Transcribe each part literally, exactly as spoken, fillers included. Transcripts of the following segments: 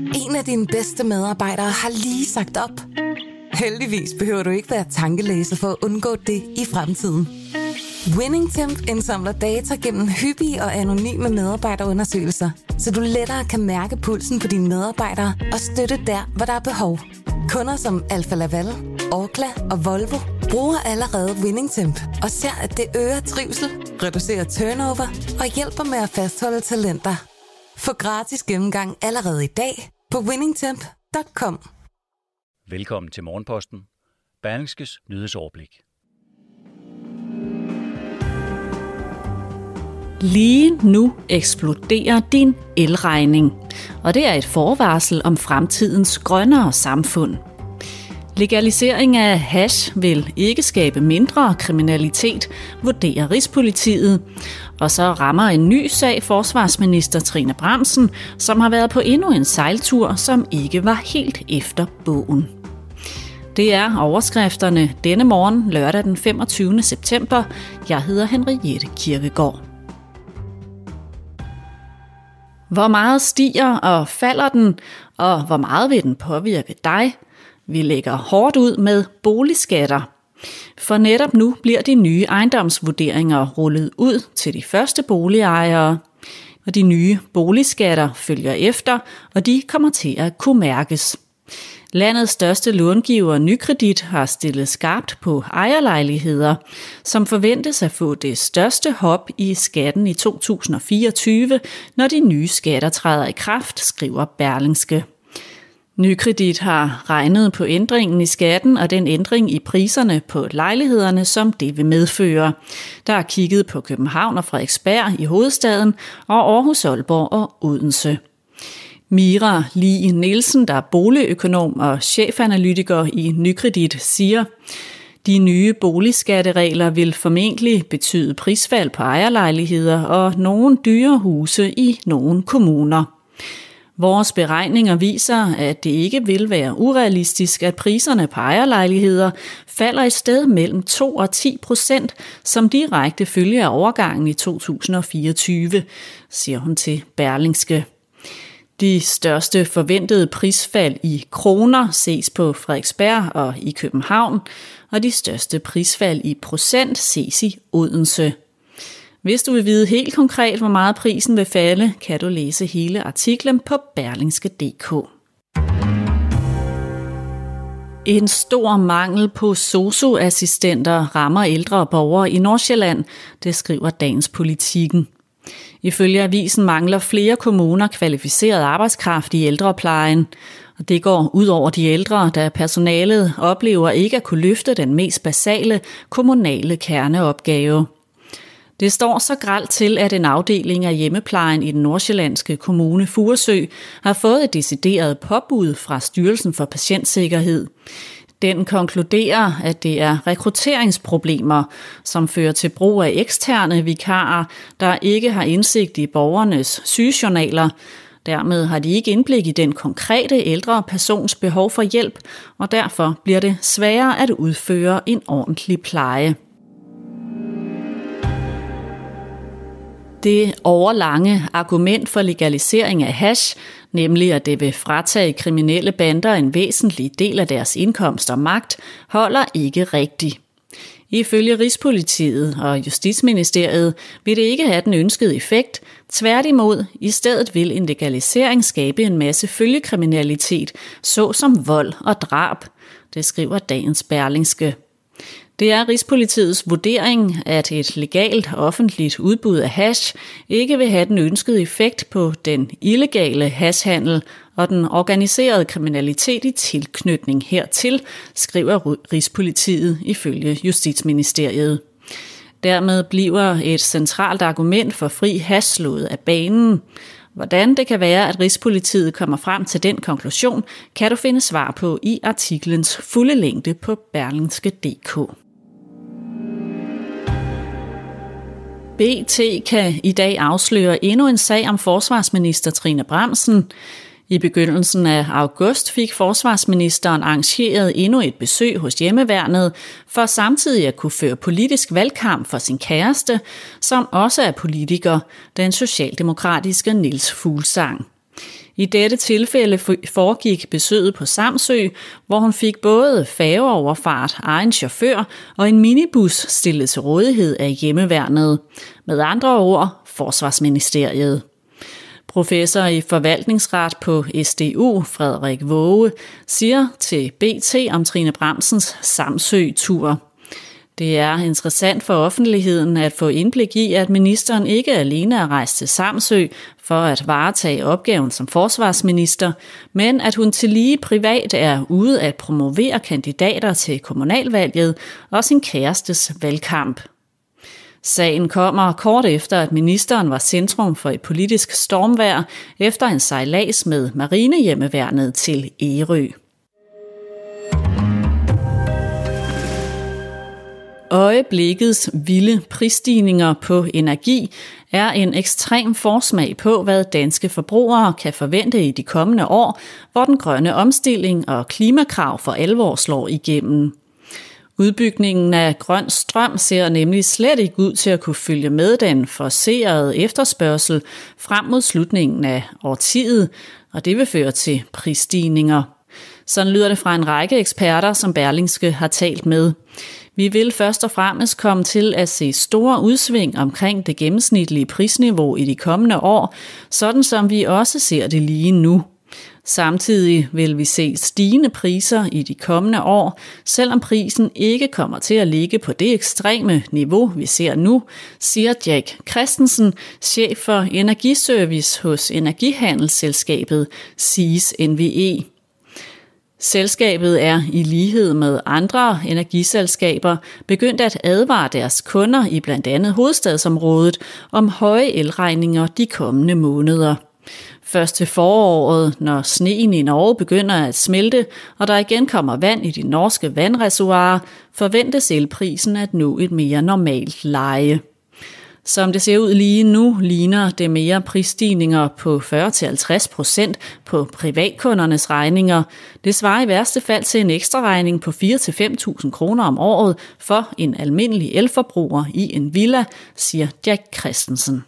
En af dine bedste medarbejdere har lige sagt op. Heldigvis behøver du ikke være tankelæser for at undgå det i fremtiden. WinningTemp indsamler data gennem hyppige og anonyme medarbejderundersøgelser, så du lettere kan mærke pulsen på dine medarbejdere og støtte der, hvor der er behov. Kunder som Alfa Laval, Orkla og Volvo bruger allerede WinningTemp og ser, at det øger trivsel, reducerer turnover og hjælper med at fastholde talenter. Få gratis gennemgang allerede i dag på winningtemp punktum com. Velkommen til Morgenposten, Berlingskes nyhedsoverblik. Lige nu eksploderer din elregning, og det er et forvarsel om fremtidens grønnere samfund. Legalisering af hash vil ikke skabe mindre kriminalitet, vurderer Rigspolitiet. Og så rammer en ny sag forsvarsminister Trine Bramsen, som har været på endnu en sejltur, som ikke var helt efter bogen. Det er overskrifterne denne morgen, lørdag den femogtyvende september. Jeg hedder Henriette Kirkegaard. Hvor meget stiger og falder den, og hvor meget vil den påvirke dig? Vi lægger hårdt ud med boligskatter. For netop nu bliver de nye ejendomsvurderinger rullet ud til de første boligejere, og de nye boligskatter følger efter, og de kommer til at kunne mærkes. Landets største långiver Nykredit har stillet skarpt på ejerlejligheder, som forventes at få det største hop i skatten i to tusind og fireogtyve, når de nye skatter træder i kraft, skriver Berlingske. Nykredit har regnet på ændringen i skatten og den ændring i priserne på lejlighederne, som det vil medføre. Der er kigget på København og Frederiksberg i hovedstaden og Aarhus, Aalborg og Odense. Mira Lie Nielsen, der er boligøkonom og chefanalytiker i Nykredit, siger, de nye boligskatteregler vil formentlig betyde prisfald på ejerlejligheder og nogle dyre huse i nogle kommuner. Vores beregninger viser, at det ikke vil være urealistisk, at priserne på ejerlejligheder falder i sted mellem to og ti procent, som direkte følge af overgangen i to tusind og fireogtyve, siger hun til Berlingske. De største forventede prisfald i kroner ses på Frederiksberg og i København, og de største prisfald i procent ses i Odense. Hvis du vil vide helt konkret, hvor meget prisen vil falde, kan du læse hele artiklen på berlingske punktum d k. En stor mangel på sosu-assistenter rammer ældre borgere i Nordsjælland, det skriver Dagens Politikken. Ifølge avisen mangler flere kommuner kvalificeret arbejdskraft i ældreplejen. Og det går ud over de ældre, da personalet oplever ikke at kunne løfte den mest basale kommunale kerneopgave. Det står så grelt til, at en afdeling af hjemmeplejen i den nordsjællandske kommune Furesø har fået et decideret påbud fra Styrelsen for Patientsikkerhed. Den konkluderer, at det er rekrutteringsproblemer, som fører til brug af eksterne vikarer, der ikke har indsigt i borgernes sygejournaler. Dermed har de ikke indblik i den konkrete ældre persons behov for hjælp, og derfor bliver det sværere at udføre en ordentlig pleje. Det overlange argument for legalisering af hash, nemlig at det vil fratage kriminelle bander en væsentlig del af deres indkomst og magt, holder ikke rigtigt. Ifølge Rigspolitiet og Justitsministeriet vil det ikke have den ønskede effekt. Tværtimod, i stedet vil en legalisering skabe en masse følgekriminalitet, såsom vold og drab, det skriver dagens Berlingske. Det er Rigspolitiets vurdering, at et legalt offentligt udbud af hash ikke vil have den ønskede effekt på den illegale hashhandel og den organiserede kriminalitet i tilknytning hertil, skriver Rigspolitiet ifølge Justitsministeriet. Dermed bliver et centralt argument for fri hash slået af banen. Hvordan det kan være, at Rigspolitiet kommer frem til den konklusion, kan du finde svar på i artiklens fulde længde på berlingske punktum d k. B T kan i dag afsløre endnu en sag om forsvarsminister Trine Bramsen. I begyndelsen af august fik forsvarsministeren arrangeret endnu et besøg hos hjemmeværnet, for samtidig at kunne føre politisk valgkamp for sin kæreste, som også er politiker, den socialdemokratiske Niels Fuglsang. I dette tilfælde foregik besøget på Samsø, hvor hun fik både færgeoverfart, egen chauffør og en minibus stillet til rådighed af hjemmeværnet. Med andre ord, Forsvarsministeriet. Professor i forvaltningsret på S D U, Frederik Våge, siger til B T om Trine Bramsens Samsø-tur. Det er interessant for offentligheden at få indblik i, at ministeren ikke alene er rejst til Samsø for at varetage opgaven som forsvarsminister, men at hun tillige privat er ude at promovere kandidater til kommunalvalget og sin kærestes valgkamp. Sagen kommer kort efter, at ministeren var centrum for et politisk stormvejr efter en sejlads med marinehjemmeværnet til Ærø. Øjeblikkets vilde prisstigninger på energi er en ekstrem forsmag på, hvad danske forbrugere kan forvente i de kommende år, hvor den grønne omstilling og klimakrav for alvor slår igennem. Udbygningen af grøn strøm ser nemlig slet ikke ud til at kunne følge med den forcerede efterspørgsel frem mod slutningen af årtiet, og det vil føre til prisstigninger. Sådan lyder det fra en række eksperter, som Berlingske har talt med. Vi vil først og fremmest komme til at se store udsving omkring det gennemsnitlige prisniveau i de kommende år, sådan som vi også ser det lige nu. Samtidig vil vi se stigende priser i de kommende år, selvom prisen ikke kommer til at ligge på det ekstreme niveau, vi ser nu, siger Jack Christensen, chef for energiservice hos energihandelsselskabet S I S N V E. Selskabet er i lighed med andre energiselskaber begyndt at advare deres kunder i blandt andet hovedstadsområdet om høje elregninger de kommende måneder. Først til foråret, når sneen i Norge begynder at smelte, og der igen kommer vand i de norske vandreservoirer, forventes elprisen at nå et mere normalt leje. Som det ser ud lige nu, ligner det mere prisstigninger på fyrre til halvtreds procent på privatkundernes regninger. Det svarer i værste fald til en ekstra regning på fire til fem tusind kroner om året for en almindelig elforbruger i en villa, siger Jack Christensen.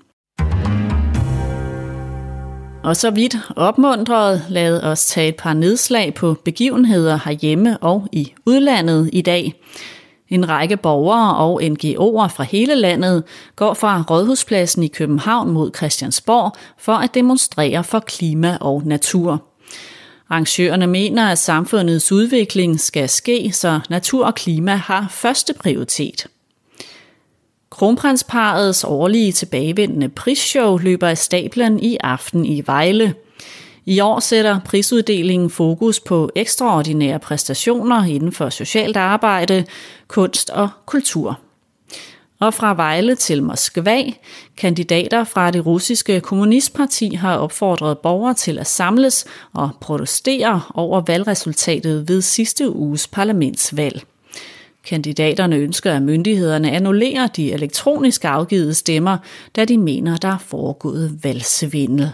Og så vidt opmuntret, lad os tage et par nedslag på begivenheder herhjemme og i udlandet i dag. En række borgere og N G O'er fra hele landet går fra Rådhuspladsen i København mod Christiansborg for at demonstrere for klima og natur. Arrangørerne mener, at samfundets udvikling skal ske, så natur og klima har første prioritet. Kronprinsparrets årlige tilbagevendende prisshow løber af stablen i aften i Vejle. I år sætter prisuddelingen fokus på ekstraordinære præstationer inden for socialt arbejde, kunst og kultur. Og fra Vejle til Moskva, kandidater fra det russiske kommunistparti har opfordret borgere til at samles og protestere over valgresultatet ved sidste uges parlamentsvalg. Kandidaterne ønsker, at myndighederne annullerer de elektronisk afgivet stemmer, da de mener, der er foregået valgsvindel.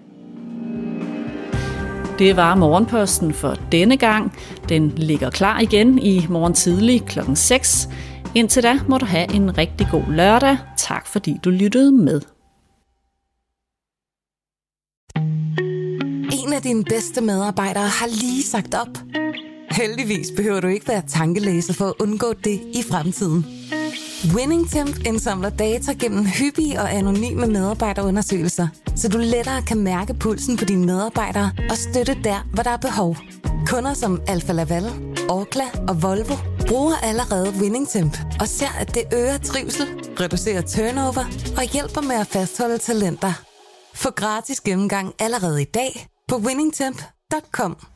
Det var Morgenposten for denne gang. Den ligger klar igen i morgen tidlig klokken seks. Indtil da må du have en rigtig god lørdag. Tak fordi du lyttede med. En af dine bedste medarbejdere har lige sagt op. Heldigvis behøver du ikke være tankelæser for at undgå det i fremtiden. WinningTemp indsamler data gennem hyppige og anonyme medarbejderundersøgelser, så du lettere kan mærke pulsen på dine medarbejdere og støtte der, hvor der er behov. Kunder som Alfa Laval, Orkla og Volvo bruger allerede WinningTemp og ser, at det øger trivsel, reducerer turnover og hjælper med at fastholde talenter. Få gratis gennemgang allerede i dag på winningtemp punktum com.